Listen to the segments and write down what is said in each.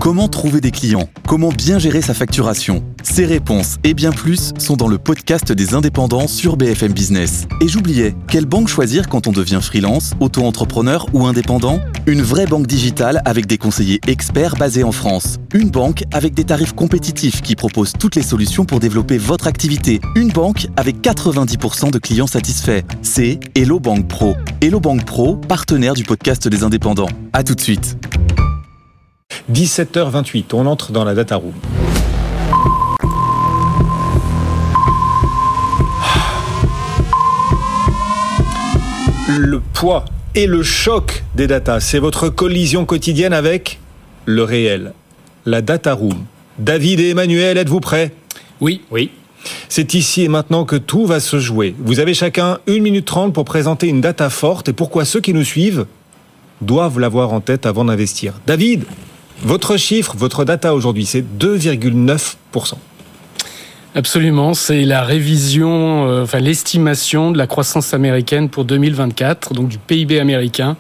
Comment trouver des clients ? Comment bien gérer sa facturation ? Ces réponses et bien plus sont dans le podcast des indépendants sur BFM Business. Et j'oubliais, quelle banque choisir quand on devient freelance, auto-entrepreneur ou indépendant ? Une vraie banque digitale avec des conseillers experts basés en France. Une banque avec des tarifs compétitifs qui propose toutes les solutions pour développer votre activité. Une banque avec 90% de clients satisfaits. C'est Hello Bank Pro. Hello Bank Pro, partenaire du podcast des indépendants. À tout de suite. 17h28, on entre dans la data room. Le poids et le choc des data, c'est votre collision quotidienne avec le réel. La data room. David et Emmanuel, êtes-vous prêts ? Oui. C'est ici et maintenant que tout va se jouer. Vous avez chacun 1 minute 30 pour présenter une data forte et pourquoi ceux qui nous suivent doivent l'avoir en tête avant d'investir. David, votre chiffre, votre data aujourd'hui, c'est 2,9%. Absolument, c'est la révision, l'estimation de la croissance américaine pour 2024, donc du PIB américain.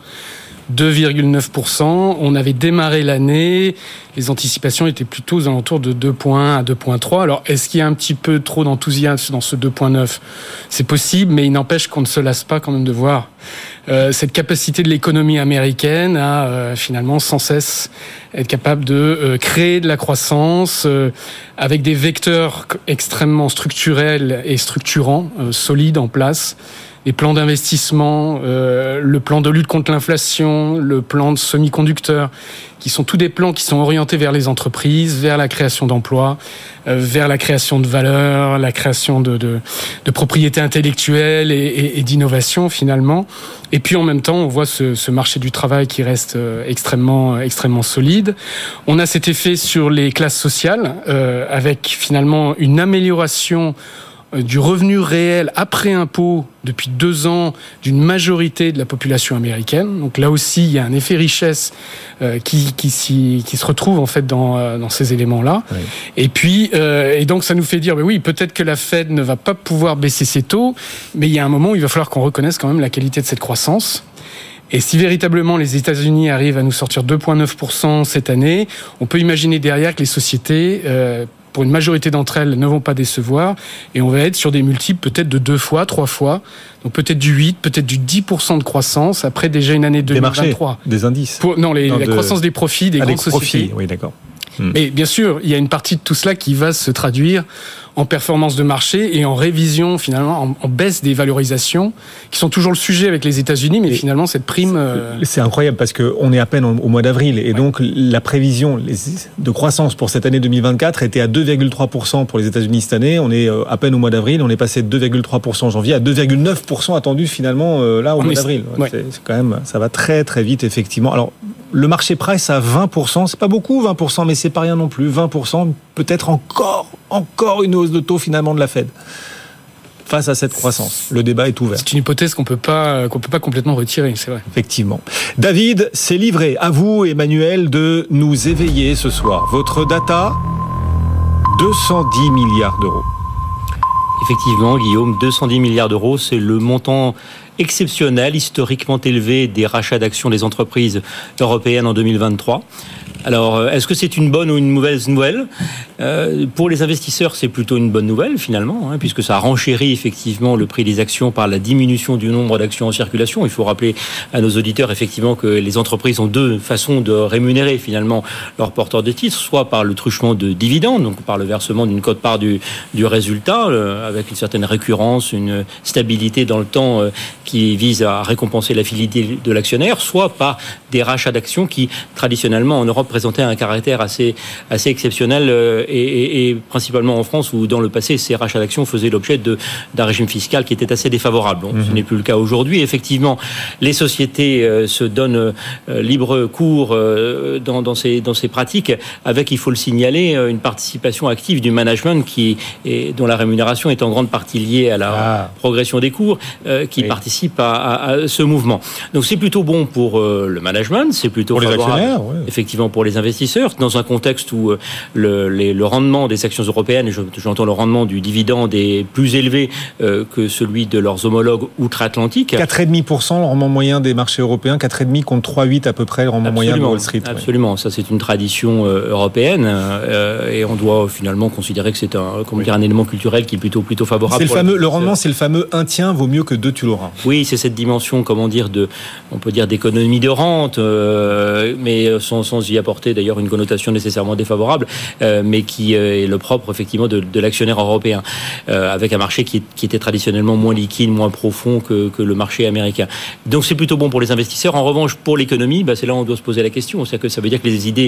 2,9%. On avait démarré l'année, les anticipations étaient plutôt aux alentours de 2,1 à 2,3. Alors, est-ce qu'il y a un petit peu trop d'enthousiasme dans ce 2,9 ? C'est possible, mais il n'empêche qu'on ne se lasse pas quand même de voir cette capacité de l'économie américaine à finalement sans cesse être capable de créer de la croissance avec des vecteurs extrêmement structurels et structurants, solides en place. Les plans d'investissement, le plan de lutte contre l'inflation, le plan de semi-conducteurs, qui sont tous des plans qui sont orientés vers les entreprises, vers la création d'emplois, vers la création de valeur, la création de propriété intellectuelle et d'innovation finalement. Et puis en même temps, on voit ce marché du travail qui reste extrêmement solide. On a cet effet sur les classes sociales, avec finalement une amélioration du revenu réel après impôt depuis 2 ans d'une majorité de la population américaine. Donc là aussi, il y a un effet richesse qui se retrouve en fait dans ces éléments-là. Oui. Et puis, et donc ça nous fait dire, oui, peut-être que la Fed ne va pas pouvoir baisser ses taux, mais il y a un moment où il va falloir qu'on reconnaisse quand même la qualité de cette croissance. Et si véritablement les États-Unis arrivent à nous sortir 2,9% cette année, on peut imaginer derrière que les sociétés pour une majorité d'entre elles, ne vont pas décevoir. Et on va être sur des multiples peut-être de 2 fois, 3 fois. Donc peut-être du 8, peut-être du 10% de croissance après déjà une année 2023. Des marchés, des indices. La croissance des profits des grandes sociétés. Oui, d'accord. Mais bien sûr, il y a une partie de tout cela qui va se traduire en performance de marché et en révision, finalement, en baisse des valorisations, qui sont toujours le sujet avec les États-Unis, mais finalement, cette prime... C'est incroyable, parce qu'on est à peine au mois d'avril, et donc la prévision de croissance pour cette année 2024 était à 2,3% pour les États-Unis cette année. On est à peine au mois d'avril, on est passé de 2,3% en janvier à 2,9% attendu, finalement, là, au mois d'avril. Ouais. C'est quand même, ça va très, très vite, effectivement. Alors, le marché price à 20%, c'est pas beaucoup, 20%, mais c'est pas rien non plus. 20%, peut-être encore une hausse de taux finalement de la Fed. Face à cette croissance, le débat est ouvert. C'est une hypothèse qu'on peut pas complètement retirer, c'est vrai. Effectivement. David, c'est livré. À vous, Emmanuel, de nous éveiller ce soir. Votre data, 210 milliards d'euros. Effectivement, Guillaume, 210 milliards d'euros, c'est le montant exceptionnel, historiquement élevé des rachats d'actions des entreprises européennes en 2023. Alors, est-ce que c'est une bonne ou une mauvaise nouvelle ? Pour les investisseurs, c'est plutôt une bonne nouvelle, finalement, puisque ça renchérit effectivement le prix des actions par la diminution du nombre d'actions en circulation. Il faut rappeler à nos auditeurs, effectivement, que les entreprises ont 2 façons de rémunérer, finalement, leurs porteurs de titres, soit par le truchement de dividendes, donc par le versement d'une quote-part du résultat, avec une certaine récurrence, une stabilité dans le temps qui vise à récompenser la fidélité de l'actionnaire, soit par des rachats d'actions qui, traditionnellement, en Europe, présentaient un caractère assez exceptionnel et principalement en France, où dans le passé, ces rachats d'actions faisaient l'objet d'un régime fiscal qui était assez défavorable. Donc, ce n'est plus le cas aujourd'hui. Effectivement, les sociétés se donnent libre cours dans ces pratiques, avec, il faut le signaler, une participation active du management dont la rémunération est en grande partie liée à la progression des cours, qui participe à ce mouvement. Donc, c'est plutôt bon pour le management, c'est plutôt pour favorable, les actionnaires, effectivement, pour les investisseurs, dans un contexte où les le rendement des actions européennes, et j'entends le rendement du dividende, est plus élevé que celui de leurs homologues outre-Atlantique. 4,5% le rendement moyen des marchés européens, 4,5 contre 3,8 à peu près le rendement moyen de Wall Street. Absolument, ça c'est une tradition européenne et on doit finalement considérer que c'est un élément culturel qui est plutôt favorable. Le rendement, c'est le fameux un tien vaut mieux que deux tu l'auras. Oui, c'est cette dimension, on peut dire d'économie de rente, mais sans y apporter d'ailleurs une connotation nécessairement défavorable, mais qui est le propre effectivement de l'actionnaire européen, avec un marché qui était traditionnellement moins liquide, moins profond que le marché américain. Donc c'est plutôt bon pour les investisseurs. En revanche, pour l'économie, c'est là où on doit se poser la question. C'est que ça veut dire que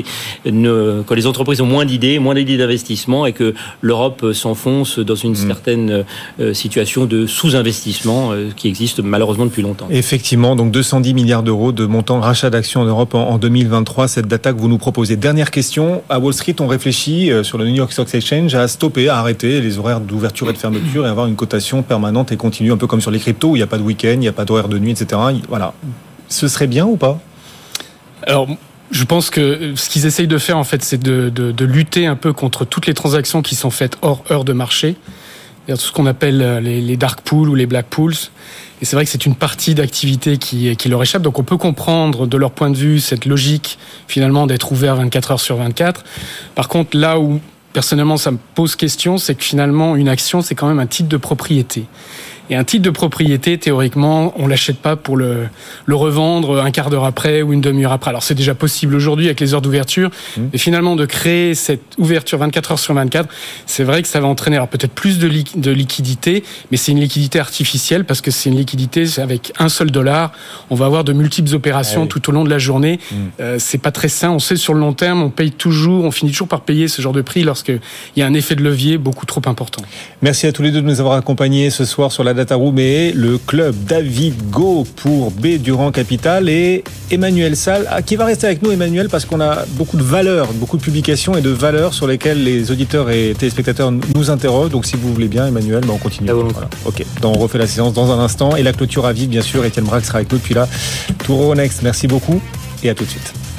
quand les entreprises ont moins d'idées d'investissement, et que l'Europe s'enfonce dans une certaine situation de sous-investissement qui existe malheureusement depuis longtemps. Effectivement, donc 210 milliards d'euros de montant rachat d'actions en Europe en 2023, cette data que vous nous proposez. Dernière question, à Wall Street, on réfléchit sur le New York Stock Exchange à stopper, à arrêter les horaires d'ouverture et de fermeture et avoir une cotation permanente et continue, un peu comme sur les cryptos, où il n'y a pas de week-end, il n'y a pas d'horaire de nuit, etc. Voilà. Ce serait bien ou pas ? Alors, je pense que ce qu'ils essayent de faire, en fait, c'est de lutter un peu contre toutes les transactions qui sont faites hors heure de marché. C'est-à-dire tout ce qu'on appelle les dark pools ou les black pools. Et c'est vrai que c'est une partie d'activité qui leur échappe. Donc on peut comprendre de leur point de vue cette logique finalement d'être ouvert 24 heures sur 24. Par contre, là où personnellement ça me pose question, c'est que finalement une action, c'est quand même un titre de propriété. Et un titre de propriété, théoriquement, on l'achète pas pour le revendre un quart d'heure après ou une demi-heure après. Alors c'est déjà possible aujourd'hui avec les heures d'ouverture, mais finalement de créer cette ouverture 24 heures sur 24, c'est vrai que ça va entraîner alors peut-être plus de liquidité, mais c'est une liquidité artificielle parce que c'est une liquidité avec un seul dollar. On va avoir de multiples opérations tout au long de la journée. C'est pas très sain. On sait sur le long terme, on finit toujours par payer ce genre de prix lorsqu'il y a un effet de levier beaucoup trop important. Merci à tous les deux de nous avoir accompagnés ce soir sur la Data Room et le club David Go pour B Durand Capital et Emmanuel Salle, qui va rester avec nous, Emmanuel, parce qu'on a beaucoup de valeurs, beaucoup de publications et de valeurs sur lesquelles les auditeurs et téléspectateurs nous interrogent. Donc si vous voulez bien, Emmanuel, on continue. Voilà. Ok. Donc on refait la séance dans un instant et la clôture à vif, bien sûr. Étienne Braque sera avec nous depuis là. Tour au next. Merci beaucoup et à tout de suite.